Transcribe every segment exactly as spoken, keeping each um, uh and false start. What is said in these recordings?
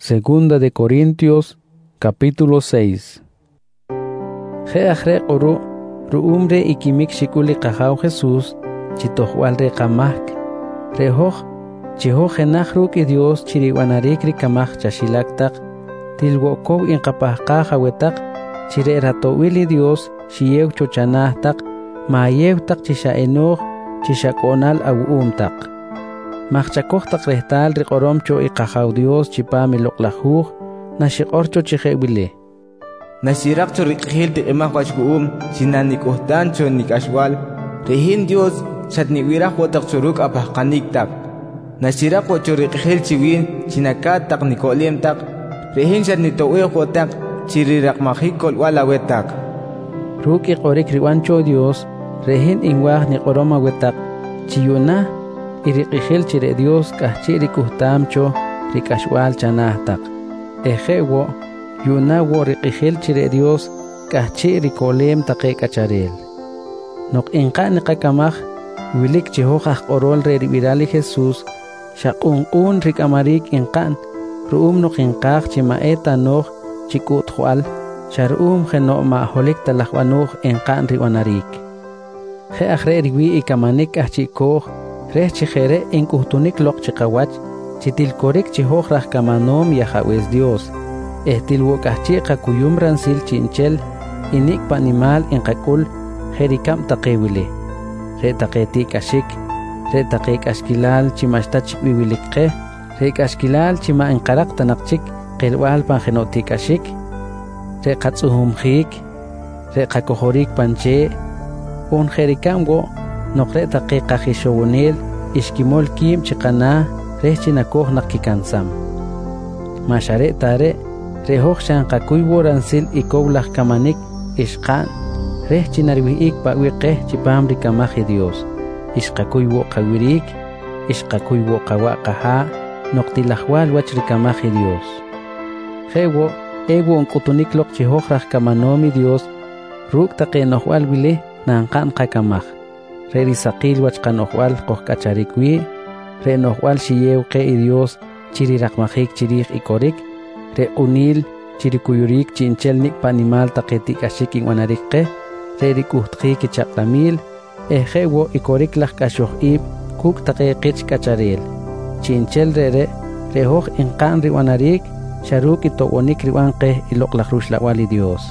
Segunda de Corintios, capítulo seis. Jeajre oro, ruumre ikimik shikuli kahau Jesús, chitohual re kamak, rehoj, chiho genajruk y Dios chiriwanarikri kamak chashilaktak, tilwokow inkapahka hawetak, chire ratowili Dios, shiyew chochanahtak, maayewtak chisha enoj, chisha konal awumtak. Machchakojtak rehtal riqoromcho iqahaw Dios chipami loqlajuj, nashiqorcho chihewile. Nashirakcho riqhil tiqimaj wachkuum, sinanikuhtancho nikashwal, rehin Dios chatniwiraj wotakchuruk apahqaniktak. Nashirakwacho riqhil chiwin, chinakatak nikolimtak, rehin chatnitowiq wotak, chirirakmajikol walawetak. Ruki qorik riwancho Dios, rehin inwaj niqoroma wetak, chiyuna, iriqihil chire Dios kahchi rikuhtamcho rikashwal chanahtak. Ejewo, yunawo riqihil chire Dios kahchi rikolem taqe kacharel. Nok inqa niqakamaj, wilik chihojaj qorol re ribirali Jesús, shaqunqun rikamarik inqan, ruum nok inqaj chimaeta noj chikutjual, sharum geno maaholik talajwanuj inqan riwanarik. Je ajre riwi ikamanik ahchikoj, Reh chijere inkuhtunik lok chikawach, chitilkorik chihoj rajkamanom yahawes Dios. Ehtilwokahchi kakuyum ransil chinchel, inik panimal inkakul, jerikam taqewile. Re taqeti kashik, re taqek ashkilal chimashtach biwilikqe, re kashkilal chima inkarak tanakchik, qelwal pangenoti kashik, re katsuhumjik, re kakohorik panche, un jerikam go, Nokre taqe qajishowonel, ishkimol kim chiqana, rehchinakoj nakikansam. Mashare tare, rehoj shanqakuy woransil ikowlaj kamanik, ishqan, rehchinarwiik pawiqeh chipam rikamaji Dios. Ishqakuy wo qawirik, ishqakuy wo qawaqaha, noktilajwal wach rikamaji Dios. Jewo, ewo unkutunik lok chihoj rajkamanomi Dios, ruk taqe nohwal wile, nanqan qakamaj. Re risaqil wachqanohwal qojkacharikwi, re nohwal shiyew qe i Dios chirirakmajik chirij ikorik, re unil chirikuyurik chinchelnik panimal taqetik ashik inwanarikqe, re rikuhtqik ichaqlamil, ejewo ikorik laj kashoh ib kuk taqe qich kacharel. Chinchel re re, rehoj inqan riwanarik, sharuk itowonik riwanqe iloqlaj rushlawali Dios.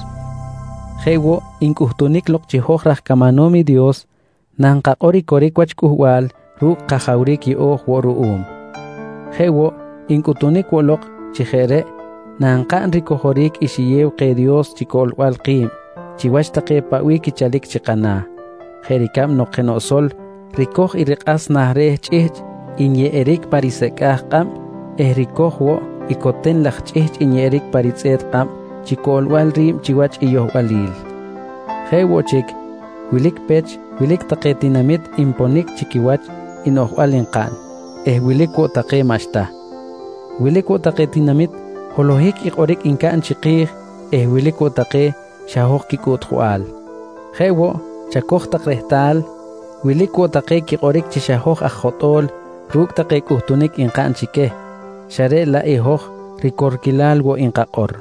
Jewo inkuhtunik lok chihoj rajkamanomi Dios, Nanqa qori korik wachkuhwal, ruk qajawrik yo'oj woruum. Jewo, inkutunik wolok, chijere, nanqan rikojorik ishiyew qe Dios chikolwal qim, chiwach taqe pawik ichalik chiqana. Jerikam noqenosol, rikoj iriqas nahrej ch'ich, inye erik parisekaj qam, eh rikoj wo, ikoten laj ch'ich inye erik paritzet qam, chikolwal rim chiwach iyohwalil. Jewo chik, wilik pech, wilik taqe tinamit imponik chikiwach inohwal inqan. Eh wilik wo taqe mashta. Wilik wo taqe tinamit holohik iqorik inkaan chiqij, eh wilik wo taqe shahoj kikutjual. Jewo, chakoj taqrehtal, wilik wo taqe kiqorik chishahoj ajotol, ruk taqe kuhtunik inqan chike, share la ehoj rikorkilal wo inqaqor.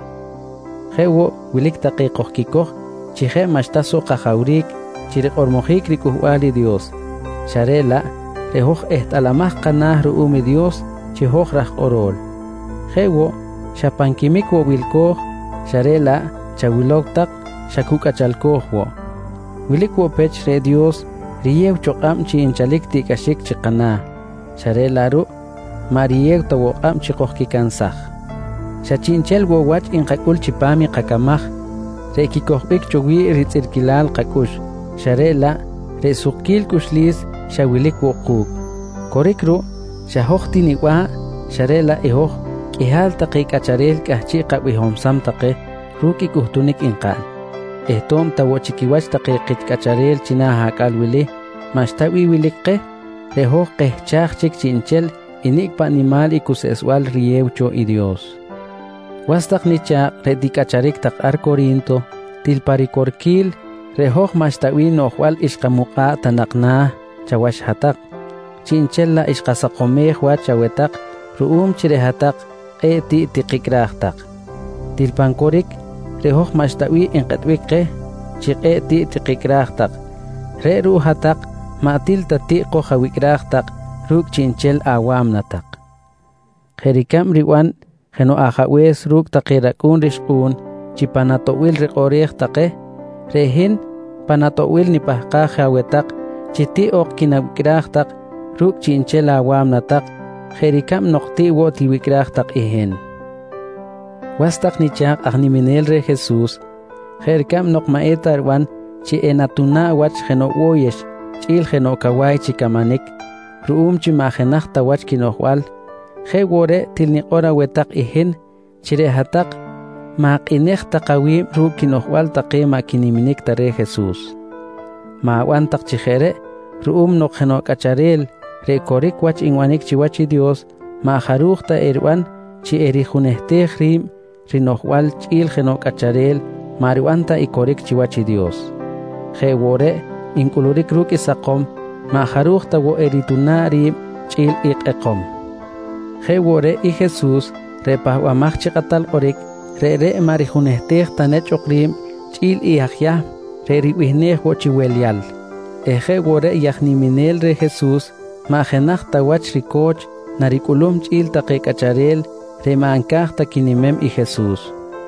Jewo, wilik taqe qojkikoj, chije mashtaso qajawrik, chiriqormojik rikuhwali Dios. Sharela, rehoj ehtalamaj qanaj ruumi Dios, chihoj raj orol. Jewo, shapankimik wo wilkoj, sharela, chawiloktak, shakukachalkoj wo. Wilik wo pech re Dios, riyew choqam chi inchalik tikashik chiqana. Sharela ru, mariyew tawoqam chiqojkikansaj. Shachinchel wo wach inqakul chipami qakamaj, rekikojbik chowi ritzirkilal qakush. Sharela, resukil kushlis, shawilik wokuk. Korikru, shahojti niwa, sharela ehoj, kihal taqe kacharel kahchi qabihomsam taqe, ruki kuhtunik inqan. Ehtom tawochikiwach taqe qich kacharel chinaha kalwili, mashtawi wilikqe, rehoj qehchaj chik chinchel, inik pa animal ikuseswal riyewcho i Dios. Wastaq nicha retikacharik taqar Corinto, tilparikorkil, rehoj mashtawi nohwal ishqamuqa tanaqna chawash hatak. Chinchella ishqasaqomej wa chawetak, ruum chirehatak, qeti tiqikraqtaq tilpankorik rehoj mashtawi inqatwiqe chiqeti tiqikraqtaq re ruhataq matil tati qojawikraqtaq ruk chinchel awamnataq jerikam riwan jeno ajawes ruk taqirakun rishqun chipanatowil riqoriqtaqe rehin panatowil nipajqa jawetaq chiti oq kinawikraqtaq ruk chinchel awamnataq jerikam noqti wo tiwikraqtaq ihen wastaq nichaq ajniminel re Jesús jerikam noqmaetarwan chi enatuna wach jeno woyesh chil jeno kawai chikamanik ruum chi majenaqta wach kinojwal je wore tilniqora wetaq ihen chire hataq maqinejta qawim ruk kinojwal taqe makiniminik tare Jesús mawantaq chijere ruum noq jeno kacharel re korik wach inwanik chiwachi Dios majarujta erwan chi erijunejtej rim rinojwal chil jeno kacharel mariwanta ikorik chiwachi Dios je wore inkulurik ruk isaqom majarujta wo eritunari chil iqeqom je wore i Jesús repahwamaj chiqatal qorik re re marijunejtej tanech oqrim chil iajya re riwihnej wo chiwelyal eje wore yajniminel re Jesús majenaqta wach rikoch narikulum chil taqe kacharel re maankajta kinimem i Jesús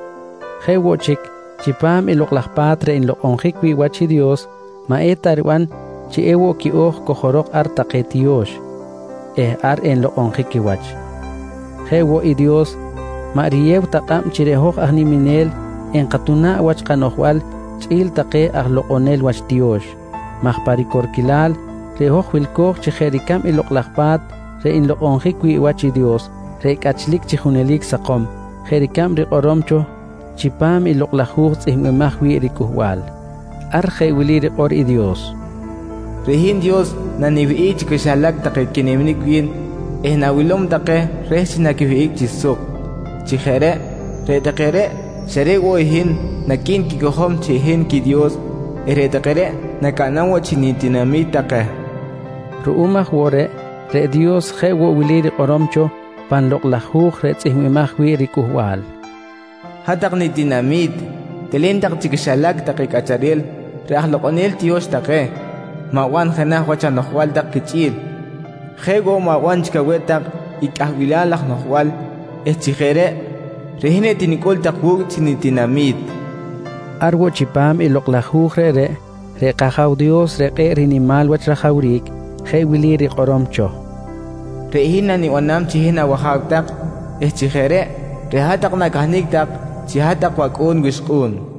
je wochik chipam iloqlajpat re inloqonjik wi wachi Dios maetarwan chi ewo kioj kojorok ar taqe tiosh eh ar enloqonjik wach je wo i Dios mariew taqam chirejoj ajniminel enqatuna wach qanojwal chil taqe ajloqonel wach tiosh majparikorkilal rehoj wilkoj chijerikam iloqlajpat re inloqonjik wi wachi Dios re kachlik chijunelik saqom jerikam riqoromcho chipam iloqlajuj tz'ihmemaj wi rikuhwal arje wili riqor i Dios rehin Dios naniwi'ik chikishalak taqe kiniminik win ehnawilom taqe rej chinakiwi'ik chisuk chijere re taqere xere wo ihin nakin kikojom chihin ki Dios ere taqere nakanan wo chinitinamit taqe ru'umaj wore re Dios je wo wili riqoromcho panloqlajuj re tz'ihmemaj wi rikuhwal hataq ni dinamit telintaq chikishalak taqe kacharel re ajloqonel tiosh taqe mawan janaj wachanojwal taq kich'il jego mawan chikawetaq ik'ajwilalaj nojwal echijere rehine tinikol taq wuk chinitinamit arwo chipam iloqlajuj re re re qajaw Dios re qe rinimal wach rajawrik je wili riqoromcho rehina ni wanam chihina wajawtaq echijere rehataq nakajniktaq chihataq wak'un wishq'un